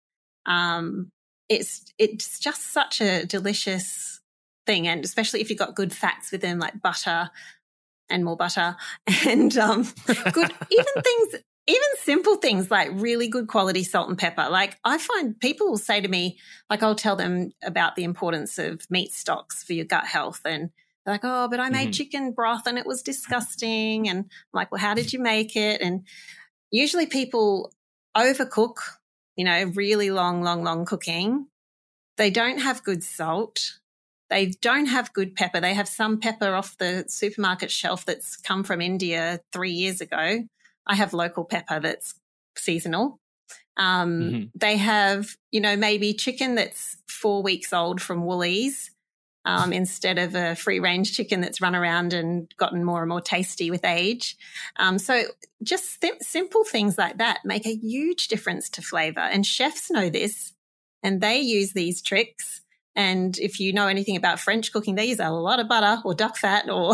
um, it's it's just such a delicious thing. And especially if you've got good fats with them, like butter and more butter, and um, good even things. Even simple things like really good quality salt and pepper. Like I find people will say to me, like I'll tell them about the importance of meat stocks for your gut health. And they're like, oh, but I made mm-hmm. chicken broth and it was disgusting. And I'm like, well, how did you make it? And usually people overcook, you know, really long, long, long cooking. They don't have good salt. They don't have good pepper. They have some pepper off the supermarket shelf that's come from India three years ago. I have local pepper that's seasonal. Um, mm-hmm. They have, you know, maybe chicken that's four weeks old from Woolies um, instead of a free-range chicken that's run around and gotten more and more tasty with age. Um, so just th- simple things like that make a huge difference to flavour. And chefs know this, and they use these tricks. And if you know anything about French cooking, they use a lot of butter or duck fat, or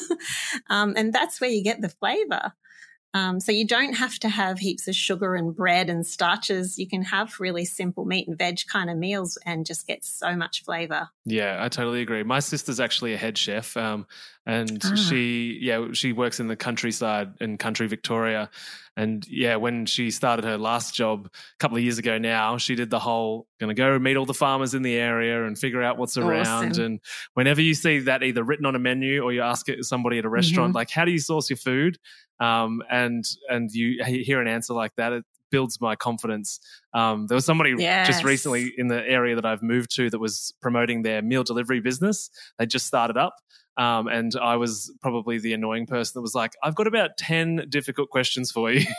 um, and that's where you get the flavour. Um, so you don't have to have heaps of sugar and bread and starches. You can have really simple meat and veg kind of meals and just get so much flavour. Yeah, I totally agree. My sister's actually a head chef um, and ah. she, yeah, she works in the countryside in country Victoria. And yeah, when she started her last job a couple of years ago now, she did the whole going to go meet all the farmers in the area and figure out what's around. Awesome. And whenever you see that either written on a menu or you ask somebody at a restaurant, mm-hmm. like, how do you source your food? Um, and and you hear an answer like that, it builds my confidence. Um, there was somebody yes. just recently in the area that I've moved to that was promoting their meal delivery business. They just started up. Um, and I was probably the annoying person that was like, I've got about ten difficult questions for you.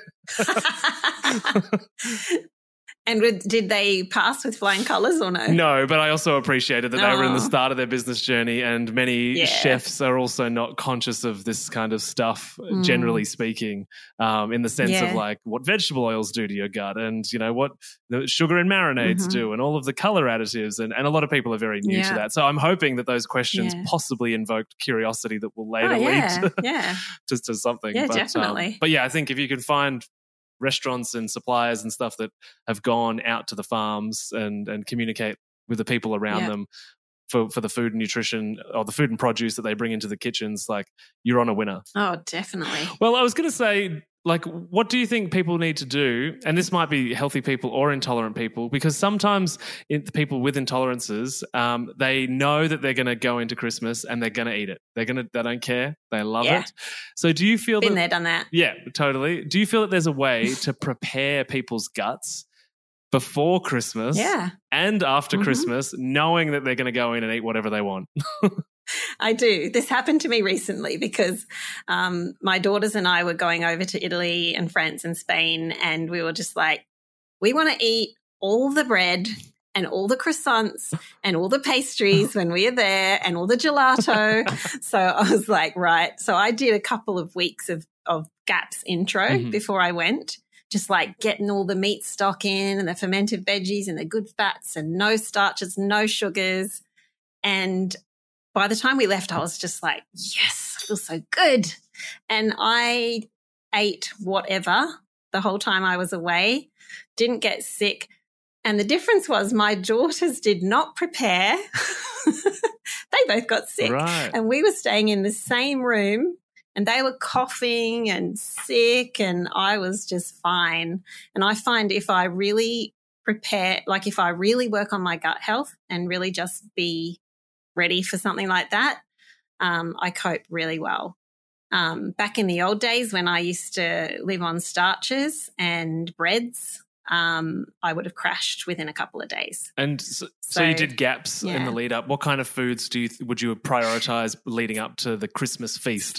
And did they pass with flying colours or no? No, but I also appreciated that oh. they were in the start of their business journey, and many yeah. chefs are also not conscious of this kind of stuff, mm. generally speaking, um, in the sense yeah. of like what vegetable oils do to your gut and, you know, what the sugar and marinades mm-hmm. do and all of the colour additives. And, and a lot of people are very new yeah. to that. So I'm hoping that those questions yeah. possibly invoked curiosity that will later oh, yeah. lead to, yeah. to, to something. Yeah, but, definitely. Um, but yeah, I think if you can find restaurants and suppliers and stuff that have gone out to the farms and and communicate with the people around yeah. them for, for the food and nutrition or the food and produce that they bring into the kitchens, like you're on a winner. Oh, definitely. Well, I was going to say, like, what do you think people need to do? And this might be healthy people or intolerant people, because sometimes it, people with intolerances, um, they know that they're going to go into Christmas and they're going to eat it. They're going to, they don't care. They love yeah. it. So do you feel Been that, there, done that. Yeah, totally. Do you feel that there's a way to prepare people's guts before Christmas Yeah. and after Mhm. Christmas, knowing that they're going to go in and eat whatever they want. I do. This happened to me recently because um, my daughters and I were going over to Italy and France and Spain, and we were just like, we want to eat all the bread and all the croissants and all the pastries when we are there and all the gelato. So I was like, right. So I did a couple of weeks of, of GAPS intro Mhm. before I went, just like getting all the meat stock in and the fermented veggies and the good fats and no starches, no sugars. And by the time we left, I was just like, yes, I feel so good. And I ate whatever the whole time I was away, didn't get sick. And the difference was my daughters did not prepare. They both got sick. Right. And we were staying in the same room and they were coughing and sick and I was just fine. And I find if I really prepare, like if I really work on my gut health and really just be ready for something like that, um, I cope really well. Um, back in the old days when I used to live on starches and breads, um, I would have crashed within a couple of days. And so, so, So, you did GAPS in yeah. the lead up. What kind of foods do you would you prioritize leading up to the Christmas feast?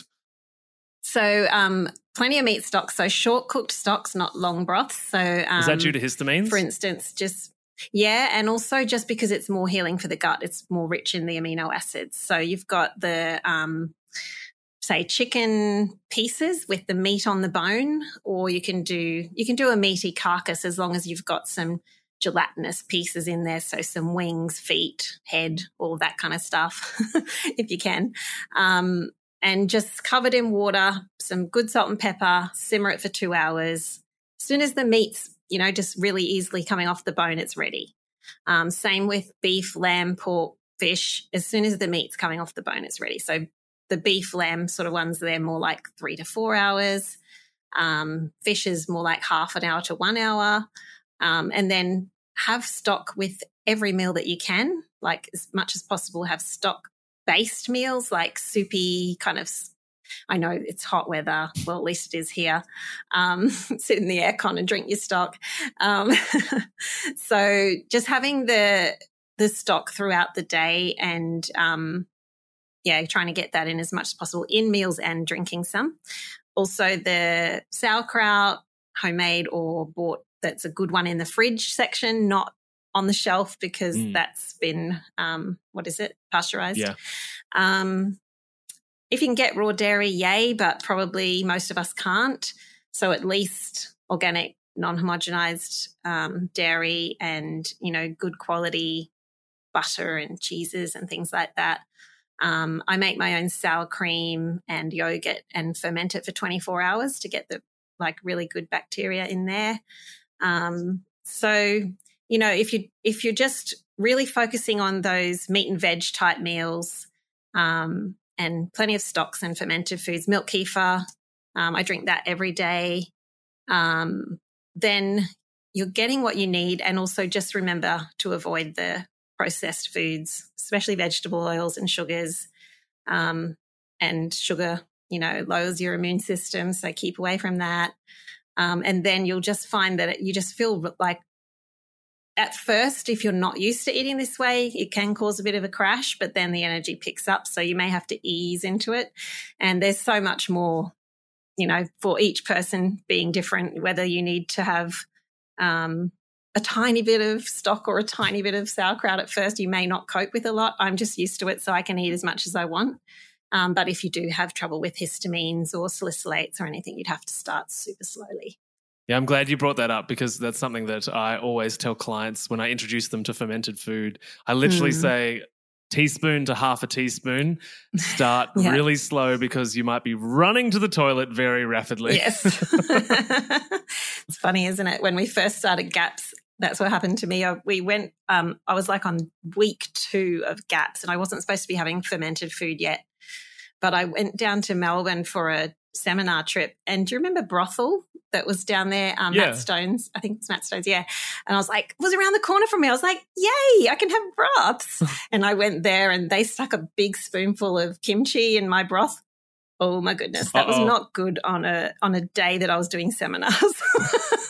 So um, plenty of meat stocks, so short cooked stocks, not long broths. So um, Is that due to histamines? For instance, just yeah, and also just because it's more healing for the gut, it's more rich in the amino acids. So you've got the um, say chicken pieces with the meat on the bone, or you can do you can do a meaty carcass as long as you've got some gelatinous pieces in there, so some wings, feet, head, all that kind of stuff, if you can. Um, and just covered in water, some good salt and pepper, simmer it for two hours. As soon as the meat's, you know, just really easily coming off the bone, it's ready. Um, same with beef, lamb, pork, fish. As soon as the meat's coming off the bone, it's ready. So the beef, lamb sort of ones, they're more like three to four hours. Um, fish is more like half an hour to one hour. Um, and then have stock with every meal that you can, like as much as possible, have stock-based meals like soupy kind of, I know it's hot weather, well, at least it is here, um, sit in the aircon and drink your stock. Um, so just having the the stock throughout the day and, um, yeah, trying to get that in as much as possible in meals and drinking some. Also the sauerkraut, homemade or bought, that's a good one in the fridge section, not on the shelf because Mm. that's been, um, what is it, pasteurized. Yeah. Um, if you can get raw dairy, yay, but probably most of us can't. So at least organic, non-homogenized um, dairy and, you know, good quality butter and cheeses and things like that. Um, I make my own sour cream and yogurt and ferment it for twenty-four hours to get the like really good bacteria in there. Um, so, you know, if you if you're just really focusing on those meat and veg type meals, um, and plenty of stocks and fermented foods, milk kefir, um, I drink that every day. Um, then you're getting what you need, and also just remember to avoid the processed foods, especially vegetable oils and sugars. Um, and sugar, you know, lowers your immune system, so keep away from that. Um, and then you'll just find that it, you just feel like at first, if you're not used to eating this way, it can cause a bit of a crash, but then the energy picks up. So you may have to ease into it. And there's so much more, you know, for each person being different, whether you need to have um, a tiny bit of stock or a tiny bit of sauerkraut at first, you may not cope with a lot. I'm just used to it, so I can eat as much as I want. Um, but if you do have trouble with histamines or salicylates or anything, you'd have to start super slowly. Yeah, I'm glad you brought that up because that's something that I always tell clients when I introduce them to fermented food. I literally Mm. say teaspoon to half a teaspoon. Start Yeah. really slow because you might be running to the toilet very rapidly. Yes. It's funny, isn't it? When we first started GAPS, that's what happened to me. I, we went, um, I was like on week two of GAPS and I wasn't supposed to be having fermented food yet. But I went down to Melbourne for a seminar trip. And do you remember Brothel that was down there? Um, Yeah. Matt Stones. I think it's Matt Stones, yeah. And I was like, it was around the corner from me. I was like, yay, I can have broths. And I went there and they stuck a big spoonful of kimchi in my broth. Oh my goodness, that Uh-oh. was not good on a on a day that I was doing seminars.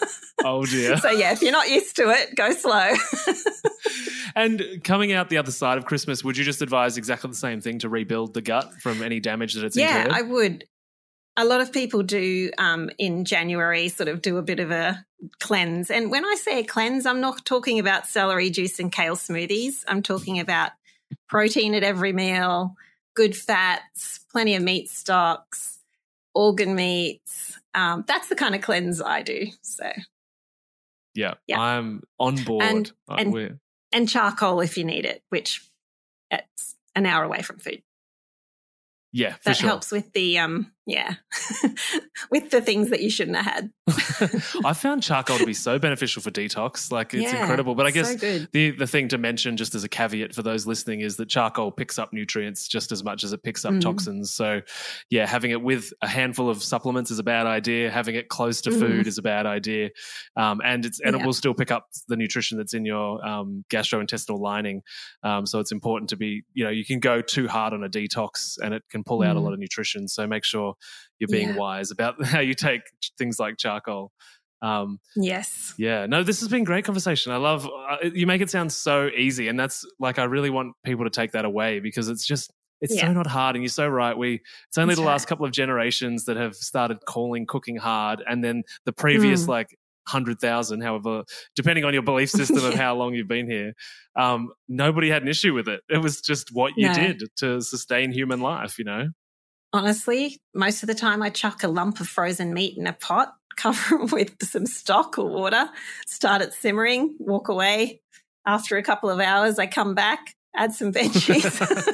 Oh, dear. So, yeah, if you're not used to it, go slow. And coming out the other side of Christmas, would you just advise exactly the same thing to rebuild the gut from any damage that it's yeah, incurred? I would. A lot of people do um, in January sort of do a bit of a cleanse. And when I say a cleanse, I'm not talking about celery juice and kale smoothies. I'm talking about protein at every meal, good fats, plenty of meat stocks, organ meats. Um, that's the kind of cleanse I do. So, yeah, yeah. I'm on board. And, Uh, and, we're- and charcoal if you need it, which it's an hour away from food. yeah, for That sure. helps with the, um, yeah, with the things that you shouldn't have had. I found charcoal to be so beneficial for detox. Like, it's Yeah, incredible. But I guess so good. the, the thing to mention, just as a caveat for those listening, is that charcoal picks up nutrients just as much as it picks up Mm. toxins. So, yeah, having it with a handful of supplements is a bad idea. Having it close to Mm. food is a bad idea. Um, and it's and Yeah. it will still pick up the nutrition that's in your um, gastrointestinal lining. Um, so it's important to be, you know, you can go too hard on a detox and it can pull out a Mm. lot of nutrition. So make sure you're being Yeah. wise about how you take things like charcoal. Um, Yes. yeah, no, this has been great conversation. I love, uh, you make it sound so easy. And that's like, I really want people to take that away because it's just, it's Yeah. so not hard. And you're so right. We, it's only That's the last right. couple of generations that have started calling cooking hard. And then the previous Mm. like one hundred thousand, however, depending on your belief system of Yeah. how long you've been here, um, nobody had an issue with it. It was just what you No. did to sustain human life, you know? Honestly, most of the time I chuck a lump of frozen meat in a pot, cover it with some stock or water, start it simmering, walk away. After a couple of hours, I come back, add some veggies,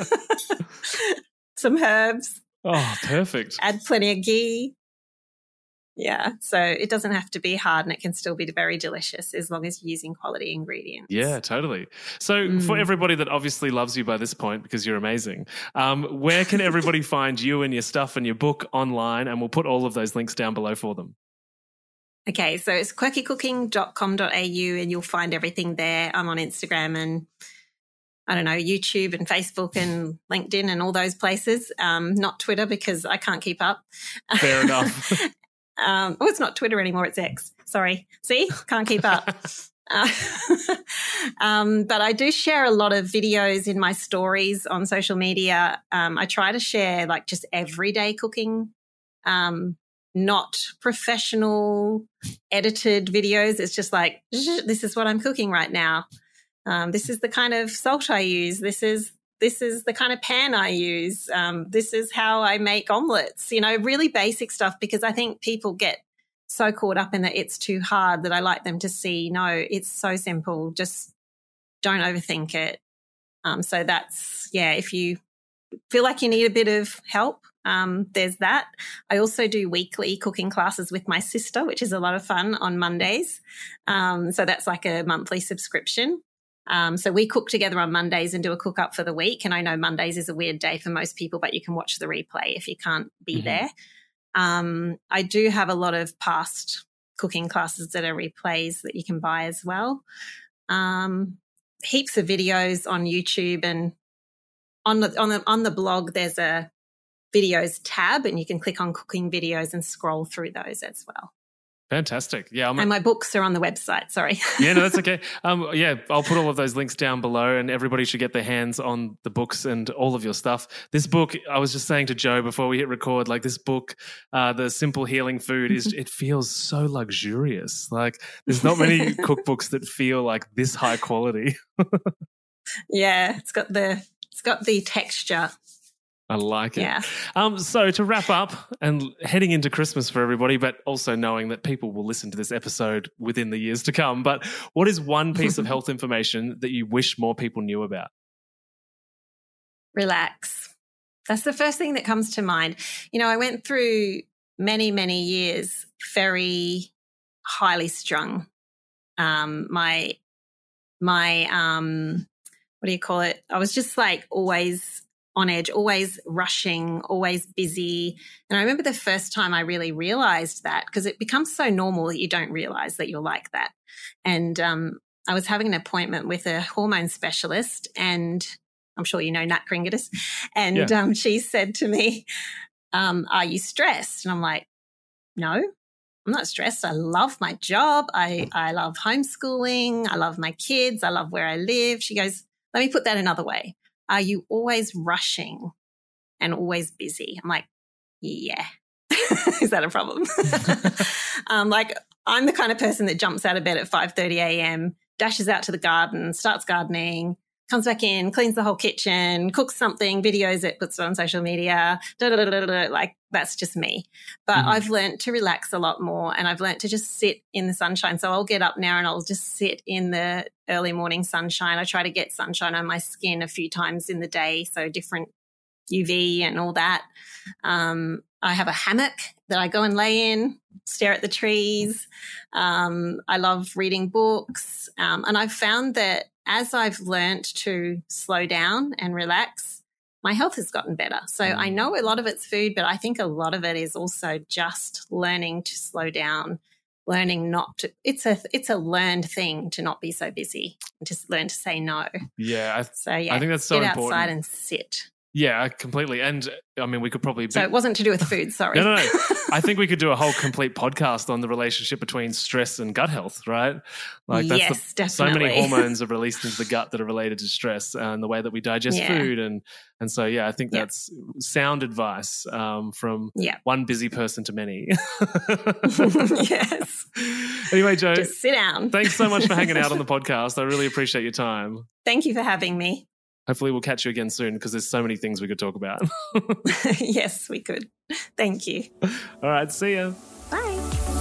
some herbs, Oh, perfect. add plenty of ghee. Yeah, so it doesn't have to be hard and it can still be very delicious as long as you're using quality ingredients. Yeah, totally. So for Mm. everybody that obviously loves you by this point because you're amazing, um, where can everybody find you and your stuff and your book online? And we'll put all of those links down below for them. Okay, so it's quirky cooking dot com dot a u and you'll find everything there. I'm on Instagram and I don't know, YouTube and Facebook and LinkedIn and all those places. Um, not Twitter because I can't keep up. Fair enough. um, oh, it's not Twitter anymore. It's X. Sorry. See? Can't keep up. Uh, um, but I do share a lot of videos in my stories on social media. Um, I try to share like just everyday cooking, um, not professional edited videos. It's just like, this is what I'm cooking right now. Um, this is the kind of salt I use. This is this is the kind of pan I use. Um, this is how I make omelets. You know, really basic stuff because I think people get so caught up in that it's too hard that I like them to see, no, it's so simple. Just don't overthink it. Um, so that's, yeah, if you feel like you need a bit of help, um, there's that. I also do weekly cooking classes with my sister, which is a lot of fun on Mondays. Um, so that's like a monthly subscription. Um, so we cook together on Mondays and do a cook up for the week. And I know Mondays is a weird day for most people, but you can watch the replay if you can't be Mm-hmm. there. Um, I do have a lot of past cooking classes that are replays that you can buy as well. Um, heaps of videos on YouTube and on the, on the, on the blog, there's a videos tab and you can click on cooking videos and scroll through those as well. Fantastic. Yeah. I'm And my books are on the website. Sorry. Yeah, no, that's okay. Um, yeah, I'll put all of those links down below and everybody should get their hands on the books and all of your stuff. This book, I was just saying to Joe before we hit record, like this book, uh, The Simple Healing Food, is it feels so luxurious. Like there's not many cookbooks that feel like this high quality. Yeah, it's got the it's got the texture. I like it. Yeah. Um, so to wrap up and heading into Christmas for everybody, but also knowing that people will listen to this episode within the years to come, but what is one piece of health information that you wish more people knew about? Relax. That's the first thing that comes to mind. You know, I went through many, many years very highly strung. Um, my, my, um, what do you call it? I was just like always on edge, always rushing, always busy. And I remember the first time I really realized that because it becomes so normal that you don't realize that you're like that. And um, I was having an appointment with a hormone specialist and I'm sure you know Nat Kringatis. And Yeah. um, she said to me, um, are you stressed? And I'm like, no. I'm not stressed. I love my job. I, I love homeschooling. I love my kids. I love where I live. She goes, let me put that another way. Are you always rushing and always busy? I'm like, yeah. Is that a problem? um, like I'm the kind of person that jumps out of bed at five thirty a.m., dashes out to the garden, starts gardening, comes back in, cleans the whole kitchen, cooks something, videos it, puts it on social media, da, da, da, da, da, like that's just me. But mm-hmm. I've learned to relax a lot more, and I've learned to just sit in the sunshine. So I'll get up now and I'll just sit in the early morning sunshine. I try to get sunshine on my skin a few times in the day, so different U V and all that. Um, I have a hammock that I go and lay in, stare at the trees. Um, I love reading books. Um, and I've found that as I've learnt to slow down and relax, my health has gotten better. So mm. I know a lot of it's food, but I think a lot of it is also just learning to slow down, learning not to, it's a, it's a learned thing to not be so busy and just learn to say no. Yeah. I, so yeah, I think that's so get important. outside and sit. Yeah, completely. And I mean, we could probably... Be- so it wasn't to do with food, sorry. no, no, no. I think we could do a whole complete podcast on the relationship between stress and gut health, right? Like that's yes, the, definitely. So many hormones are released into the gut that are related to stress and the way that we digest yeah. food. And and so, yeah, I think yep. that's sound advice um, from yep. one busy person to many. Yes. Anyway, Jo. Just sit down. Thanks so much for hanging out on the podcast. I really appreciate your time. Thank you for having me. Hopefully we'll catch you again soon because there's so many things we could talk about. Yes, we could. Thank you. All right, see ya. Bye.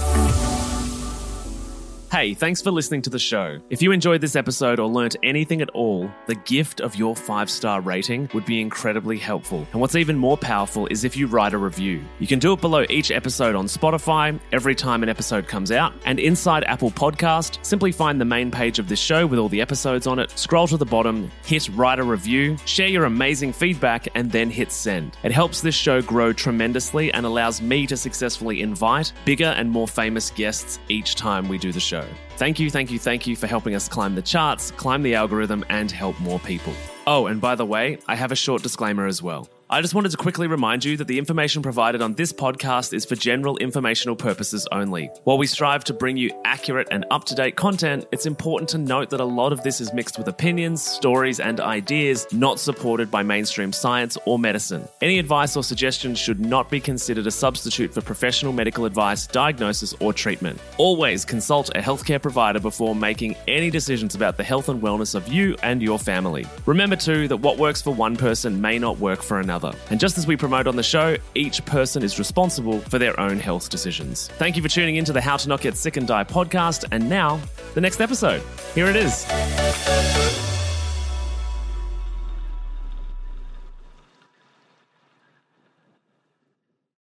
Hey, thanks for listening to the show. If you enjoyed this episode or learnt anything at all, the gift of your five-star rating would be incredibly helpful. And what's even more powerful is if you write a review. You can do it below each episode on Spotify, every time an episode comes out, and inside Apple Podcast, simply find the main page of this show with all the episodes on it, scroll to the bottom, hit write a review, share your amazing feedback, and then hit send. It helps this show grow tremendously and allows me to successfully invite bigger and more famous guests each time we do the show. Thank you, thank you, thank you for helping us climb the charts, climb the algorithm, and help more people. Oh, and by the way, I have a short disclaimer as well. I just wanted to quickly remind you that the information provided on this podcast is for general informational purposes only. While we strive to bring you accurate and up-to-date content, it's important to note that a lot of this is mixed with opinions, stories, and ideas not supported by mainstream science or medicine. Any advice or suggestions should not be considered a substitute for professional medical advice, diagnosis, or treatment. Always consult a healthcare provider before making any decisions about the health and wellness of you and your family. Remember too that what works for one person may not work for another. And just as we promote on the show, each person is responsible for their own health decisions. Thank you for tuning into the How to Not Get Sick and Die podcast. And now, the next episode. Here it is.